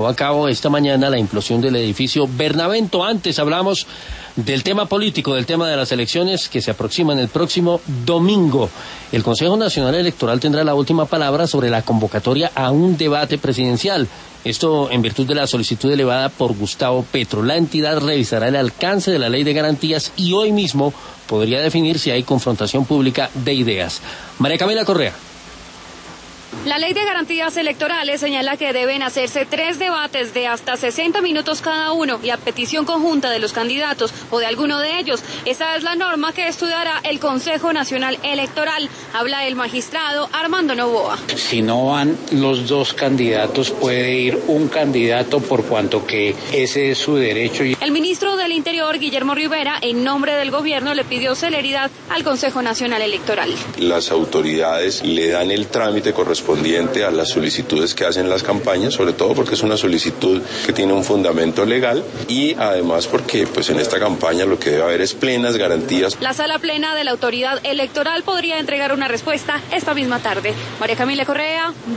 A cabo esta mañana la implosión del edificio Bernavento. Antes hablamos del tema político, del tema de las elecciones que se aproximan el próximo domingo. El Consejo Nacional Electoral tendrá la última palabra sobre la convocatoria a un debate presidencial. Esto en virtud de la solicitud elevada por Gustavo Petro. La entidad revisará el alcance de la ley de garantías y hoy mismo podría definir si hay confrontación pública de ideas. María Camila Correa. La Ley de Garantías Electorales señala que deben hacerse 3 debates de hasta 60 minutos cada uno y a petición conjunta de los candidatos o de alguno de ellos. Esa es la norma que estudiará el Consejo Nacional Electoral. Habla el magistrado Armando Novoa. Si no van los 2 candidatos, puede ir un candidato por cuanto que ese es su derecho. El ministro del Interior, Guillermo Rivera, en nombre del gobierno, le pidió celeridad al Consejo Nacional Electoral. Las autoridades le dan el trámite correspondiente a las solicitudes que hacen las campañas, sobre todo porque es una solicitud que tiene un fundamento legal y además porque pues en esta campaña lo que debe haber es plenas garantías. La sala plena de la autoridad electoral podría entregar una respuesta esta misma tarde. María Camila Correa.